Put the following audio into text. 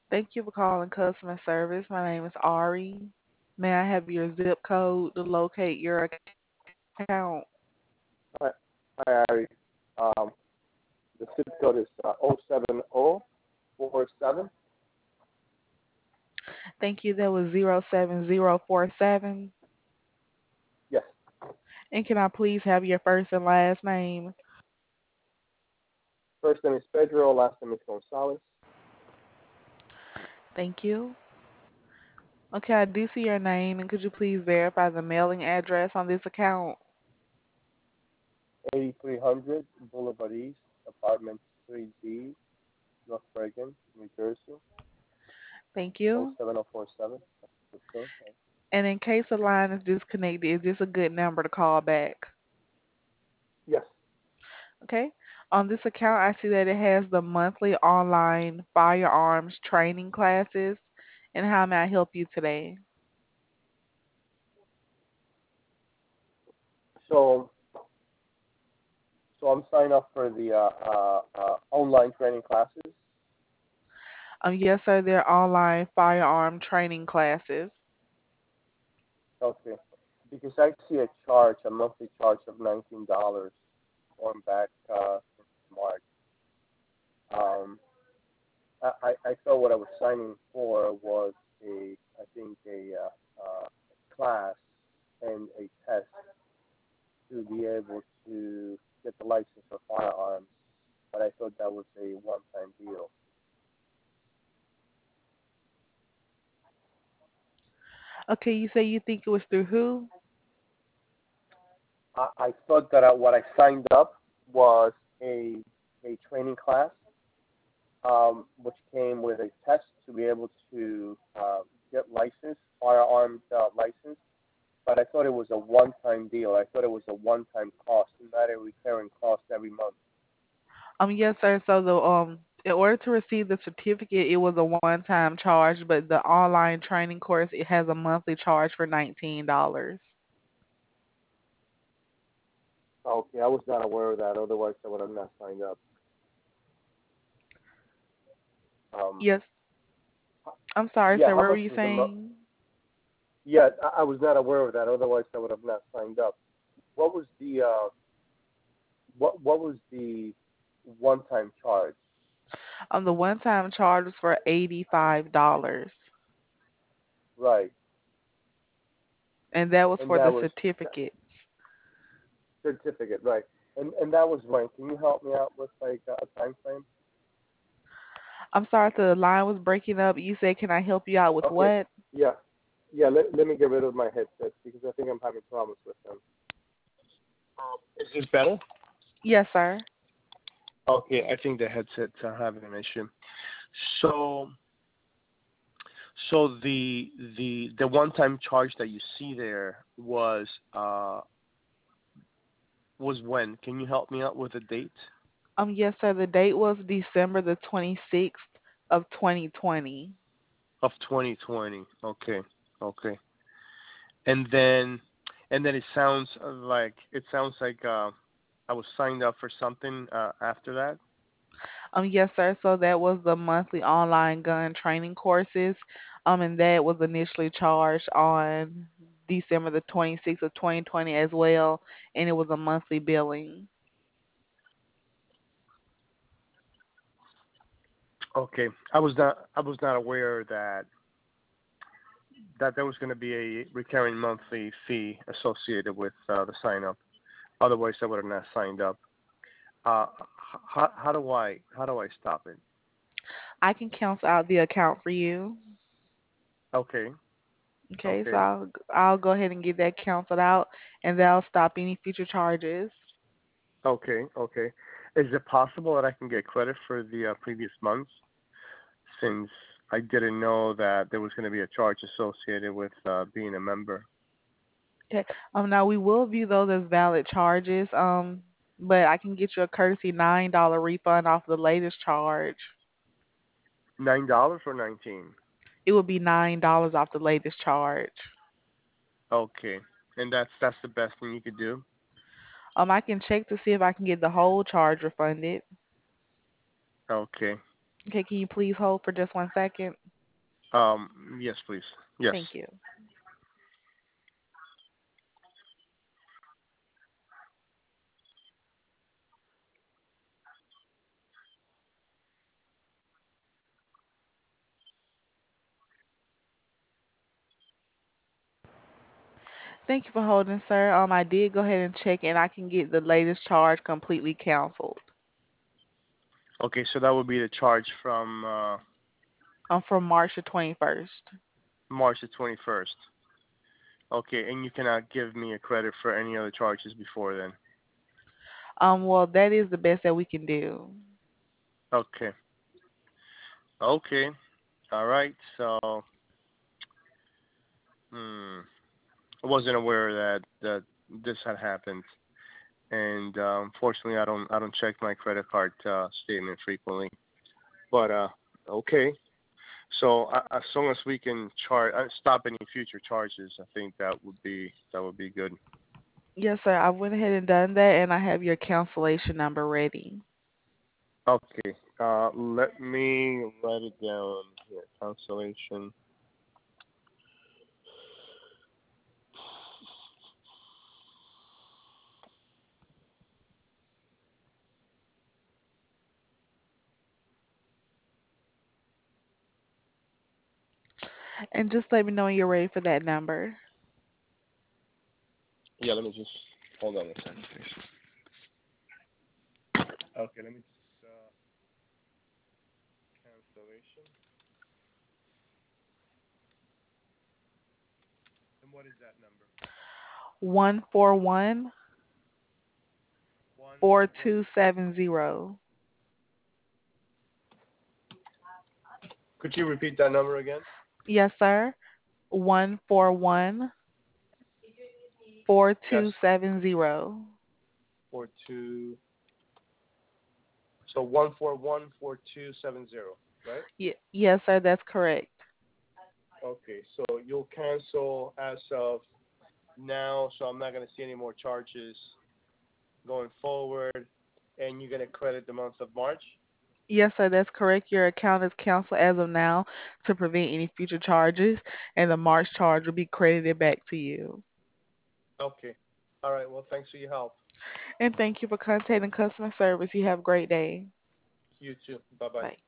Thank you for calling customer service. My name is Ari. May I have your zip code to locate your account? Hi, hi, Ari. Um, the zip code is 07047. Thank you. That was 07047. Yes. And can I please have your first and last name? First name is Pedro, last name is Gonzalez. Thank you. Okay, I do see your name, and could you please verify the mailing address on this account? 8300 Boulevard East, apartment 3D, North Bergen, New Jersey, Thank you. 07047. Zip code. And in case the line is disconnected, is this a good number to call back? Yes. Okay. On this account, I see that it has the monthly online firearms training classes. And how may I help you today? So, so I'm signed up for the online training classes. Yes, sir, they're online firearm training classes. Okay. Because I see a monthly charge of $19 going back since March. Um, I thought what I was signing for was I think class and a test to be able to get the license for firearms, but I thought that was a one-time deal. Okay, you say you think it was through who? I thought that what I signed up was a a training class, which came with a test to be able to get license, firearms license. But I thought it was a one-time deal. I thought it was a one-time cost, not a recurring cost every month. Yes, sir. So the in order to receive the certificate, it was a one-time charge, but the online training course it has a monthly charge for $19. Okay, I was not aware of that. Otherwise, I would have not signed up. Um, Yes. I'm sorry, yeah, sir. how What were much you is the month? saying? Yeah, I was not aware of that. Otherwise, I would have not signed up. What was the what was the one-time charge? The one-time charge was for $85, Right, and that was and for that the was certificate. certificate, right? And that was when. Can you help me out with like a time frame? I'm sorry, the line was breaking up. You said, "Can I help you out with Okay, what?" yeah, yeah. Let me get rid of my headset because I think I'm having problems with them. Is this better? Yes, sir. Okay, I think the headset's having an issue. So, so the one-time charge that you see there was when? Can you help me out with the date Yes, sir. The date was December the 26th of 2020. of 2020? Okay, okay. And then it sounds like I was signed up for something after that. Yes, sir. So that was the monthly online gun training courses. And that was initially charged on December the 26th of 2020 as well, and it was a monthly billing. Okay, I was not aware that there was going to be a recurring monthly fee associated with the sign up. Otherwise, I would have not signed up. How do I stop it? I can cancel out the account for you. Okay, Okay, so okay, I'll go ahead and get that canceled out, and that'll stop any future charges. okay. Is it possible that I can get credit for the previous months since I didn't know that there was going to be a charge associated with being a member? Okay. Now we will view those as valid charges. But I can get you a courtesy $9 refund off the latest charge. $9 or 19? It would be $9 off the latest charge. Okay, and that's the best thing you could do. I can check to see if I can get the whole charge refunded. Okay. Okay, can you please hold for just 1 second? Yes, please. Yes. Thank you. Thank you for holding, sir. I did go ahead and check, and I can get the latest charge completely canceled. Okay, so that would be the charge from From March the 21st. March the 21st. Okay, and you cannot give me a credit for any other charges before then. Well, that is the best that we can do. Okay. Okay. All right. So, I wasn't aware that this had happened, and fortunately, I don't check my credit card statement frequently. But okay. So as long as we can stop any future charges, I think that would be good. Yes, sir. I went ahead and done that, and I have your cancellation number ready. Okay. Let me write it down here. Cancellation. And just let me know when you're ready for that number. Yeah. Let me just hold on a second, please. Okay. Let me just cancellation. And what is that number? 141 One. What? 4270. Could you repeat that number again? Yes, sir. 141 Yes. 4270. 42. So 1414270, right? Yes, sir, that's correct. Okay. So you'll cancel as of now, so I'm not gonna see any more charges going forward, and you're gonna credit the month of March. Yes, sir, that's correct. Your account is canceled as of now to prevent any future charges, and the March charge will be credited back to you. Okay. All right. Well, thanks for your help. And thank you for contacting customer service. You have a great day. You too. Bye bye. Bye.